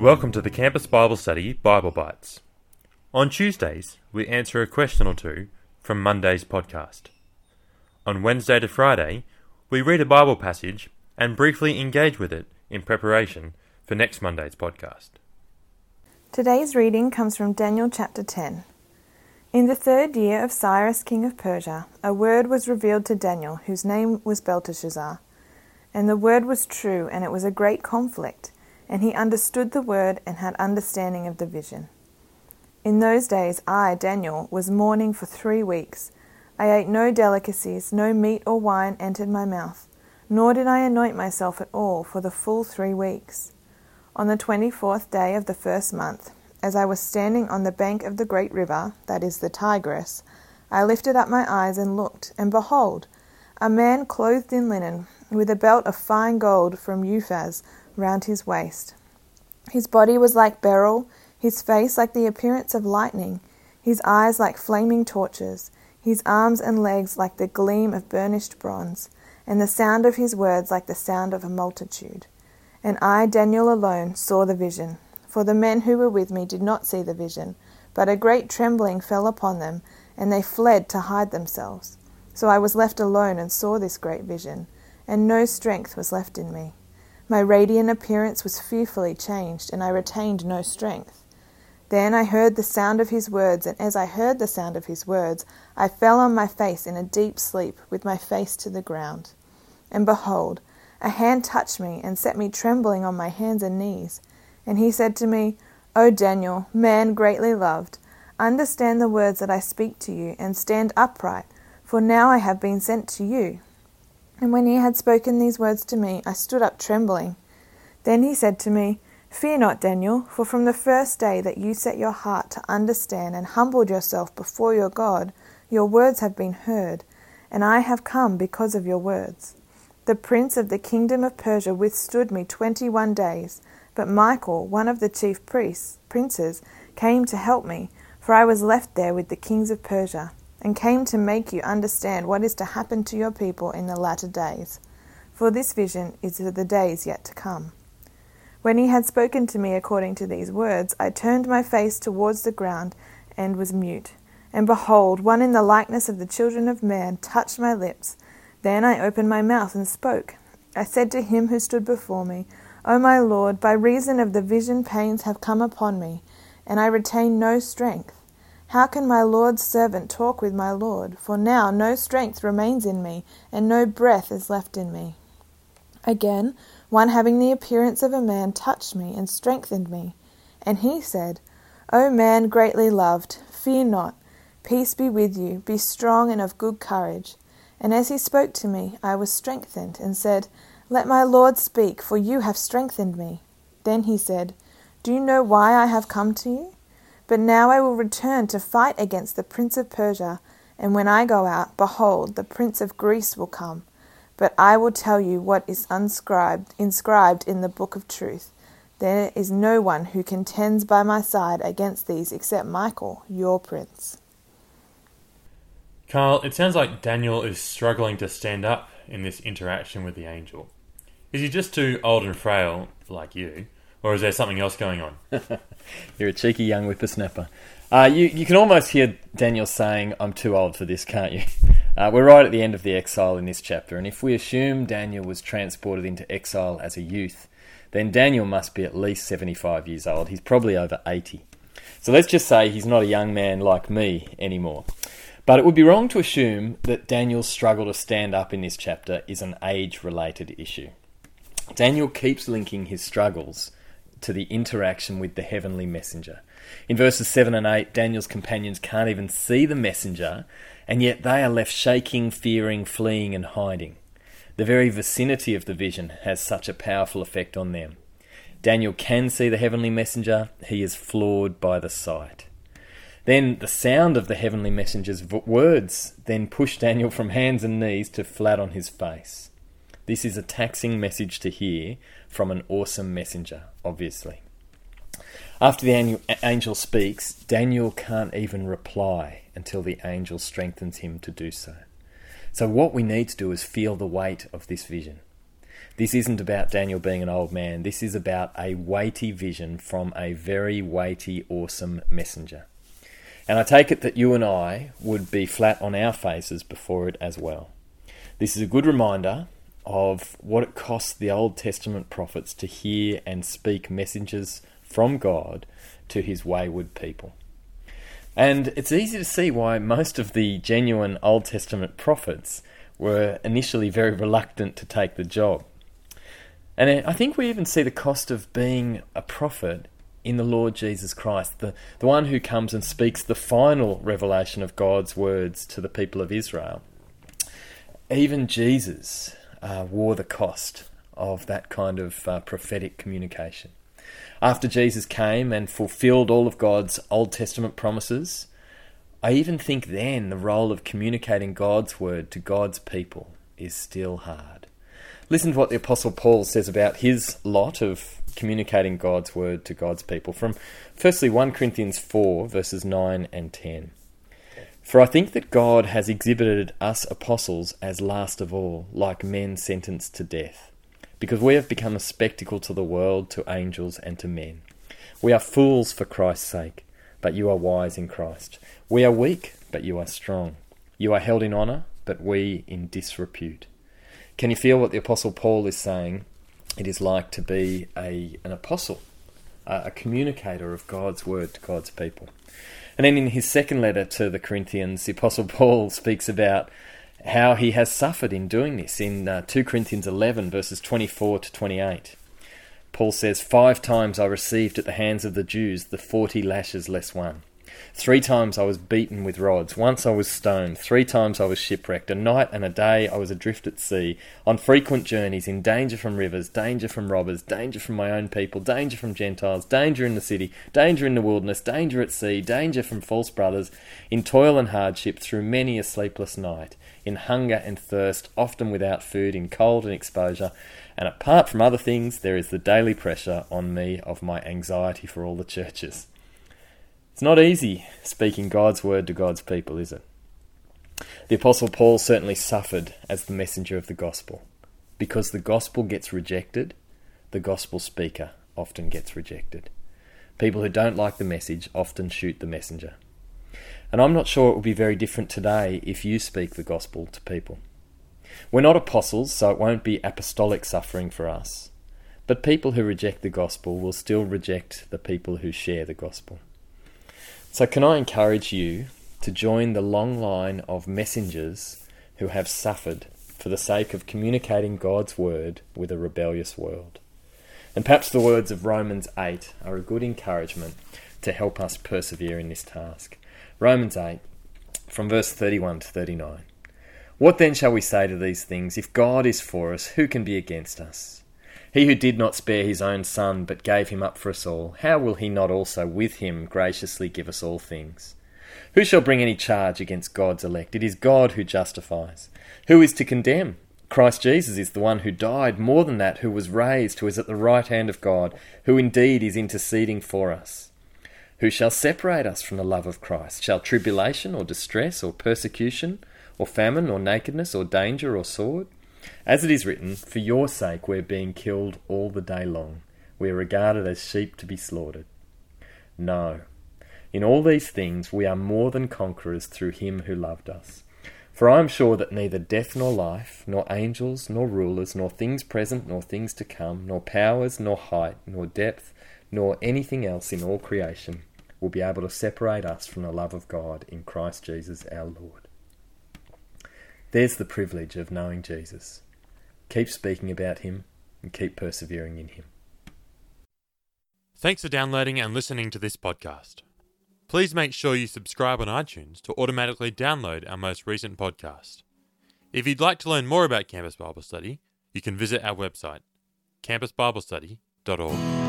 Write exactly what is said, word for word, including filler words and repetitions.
Welcome to the Campus Bible Study Bible Bites. On Tuesdays, we answer a question or two from Monday's podcast. On Wednesday to Friday, we read a Bible passage and briefly engage with it in preparation for next Monday's podcast. Today's reading comes from Daniel chapter ten. In the third year of Cyrus king of Persia, a word was revealed to Daniel, whose name was Belteshazzar. And the word was true, and it was a great conflict. And he understood the word and had understanding of the vision. In those days I, Daniel, was mourning for three weeks. I ate no delicacies, no meat or wine entered my mouth, nor did I anoint myself at all for the full three weeks. On the twenty-fourth day of the first month, as I was standing on the bank of the great river, that is the Tigris, I lifted up my eyes and looked, and behold, a man clothed in linen, with a belt of fine gold from Uphaz round his waist. His body was like beryl, his face like the appearance of lightning, his eyes like flaming torches, his arms and legs like the gleam of burnished bronze, and the sound of his words like the sound of a multitude. And I, Daniel alone, saw the vision, for the men who were with me did not see the vision, but a great trembling fell upon them, and they fled to hide themselves. So I was left alone and saw this great vision, and no strength was left in me. My radiant appearance was fearfully changed, and I retained no strength. Then I heard the sound of his words, and as I heard the sound of his words, I fell on my face in a deep sleep, with my face to the ground. And behold, a hand touched me, and set me trembling on my hands and knees. And he said to me, O Daniel, man greatly loved, understand the words that I speak to you, and stand upright, for now I have been sent to you. And when he had spoken these words to me, I stood up trembling. Then he said to me, Fear not, Daniel, for from the first day that you set your heart to understand and humbled yourself before your God, your words have been heard, and I have come because of your words. The prince of the kingdom of Persia withstood me twenty-one days, but Michael, one of the chief priests, princes, came to help me, for I was left there with the kings of Persia, and came to make you understand what is to happen to your people in the latter days. For this vision is of the days yet to come. When he had spoken to me according to these words, I turned my face towards the ground and was mute. And behold, one in the likeness of the children of man touched my lips. Then I opened my mouth and spoke. I said to him who stood before me, O my Lord, by reason of the vision pains have come upon me, and I retain no strength. How can my Lord's servant talk with my Lord? For now no strength remains in me, and no breath is left in me. Again, one having the appearance of a man touched me and strengthened me. And he said, O man greatly loved, fear not. Peace be with you. Be strong and of good courage. And as he spoke to me, I was strengthened, and said, Let my Lord speak, for you have strengthened me. Then he said, Do you know why I have come to you? But now I will return to fight against the prince of Persia, and when I go out, behold, the prince of Greece will come. But I will tell you what is inscribed, inscribed in the book of truth. There is no one who contends by my side against these except Michael, your prince. Carl, it sounds like Daniel is struggling to stand up in this interaction with the angel. Is he just too old and frail, like you? Or is there something else going on? You're a cheeky young whippersnapper. Uh, you, you can almost hear Daniel saying, I'm too old for this, can't you? Uh, we're right at the end of the exile in this chapter, and if we assume Daniel was transported into exile as a youth, then Daniel must be at least seventy-five years old. He's probably over eighty. So let's just say he's not a young man like me anymore. But it would be wrong to assume that Daniel's struggle to stand up in this chapter is an age-related issue. Daniel keeps linking his struggles to the interaction with the heavenly messenger. In verses seven and eight, Daniel's companions can't even see the messenger, and yet they are left shaking, fearing, fleeing and hiding. The very vicinity of the vision has such a powerful effect on them. Daniel can see the heavenly messenger. He is floored by the sight. Then the sound of the heavenly messenger's words then push Daniel from hands and knees to flat on his face. This is a taxing message to hear from an awesome messenger, obviously. After the angel speaks, Daniel can't even reply until the angel strengthens him to do so. So what we need to do is feel the weight of this vision. This isn't about Daniel being an old man. This is about a weighty vision from a very weighty, awesome messenger. And I take it that you and I would be flat on our faces before it as well. This is a good reminder of what it cost the Old Testament prophets to hear and speak messages from God to his wayward people. And it's easy to see why most of the genuine Old Testament prophets were initially very reluctant to take the job. And I think we even see the cost of being a prophet in the Lord Jesus Christ, the, the one who comes and speaks the final revelation of God's words to the people of Israel. Even Jesus uh, wore the cost of that kind of uh, prophetic communication. After Jesus came and fulfilled all of God's Old Testament promises, I even think then the role of communicating God's word to God's people is still hard. Listen to what the Apostle Paul says about his lot of communicating God's word to God's people from firstly First Corinthians four verses nine and ten. For I think that God has exhibited us apostles as last of all, like men sentenced to death, because we have become a spectacle to the world, to angels and to men. We are fools for Christ's sake, but you are wise in Christ. We are weak, but you are strong. You are held in honour, but we in disrepute. Can you feel what the Apostle Paul is saying it is like to be a an apostle, a, a communicator of God's word to God's people? And then in his second letter to the Corinthians, the Apostle Paul speaks about how he has suffered in doing this in uh, Second Corinthians eleven, verses twenty-four to twenty-eight. Paul says, Five times I received at the hands of the Jews the forty lashes less one. Three times I was beaten with rods. Once I was stoned. Three times I was shipwrecked. A night and a day I was adrift at sea, on frequent journeys, in danger from rivers, danger from robbers, danger from my own people, danger from Gentiles, danger in the city, danger in the wilderness, danger at sea, danger from false brothers, in toil and hardship, through many a sleepless night, in hunger and thirst, often without food, in cold and exposure. And apart from other things, there is the daily pressure on me of my anxiety for all the churches. It's not easy speaking God's word to God's people, is it? The Apostle Paul certainly suffered as the messenger of the gospel. Because the gospel gets rejected, the gospel speaker often gets rejected. People who don't like the message often shoot the messenger. And I'm not sure it will be very different today if you speak the gospel to people. We're not apostles, so it won't be apostolic suffering for us. But people who reject the gospel will still reject the people who share the gospel. So can I encourage you to join the long line of messengers who have suffered for the sake of communicating God's word with a rebellious world? And perhaps the words of Romans eight are a good encouragement to help us persevere in this task. Romans eight, from verse thirty-one to thirty-nine. What then shall we say to these things? If God is for us, who can be against us? He who did not spare his own son, but gave him up for us all, how will he not also with him graciously give us all things? Who shall bring any charge against God's elect? It is God who justifies. Who is to condemn? Christ Jesus is the one who died, more than that, who was raised, who is at the right hand of God, who indeed is interceding for us. Who shall separate us from the love of Christ? Shall tribulation or distress or persecution or famine or nakedness or danger or sword? As it is written, for your sake we are being killed all the day long. We are regarded as sheep to be slaughtered. No, in all these things we are more than conquerors through him who loved us. For I am sure that neither death nor life, nor angels, nor rulers, nor things present, nor things to come, nor powers, nor height, nor depth, nor anything else in all creation will be able to separate us from the love of God in Christ Jesus our Lord. There's the privilege of knowing Jesus. Keep speaking about him and keep persevering in him. Thanks for downloading and listening to this podcast. Please make sure you subscribe on iTunes to automatically download our most recent podcast. If you'd like to learn more about Campus Bible Study, you can visit our website, campus bible study dot org.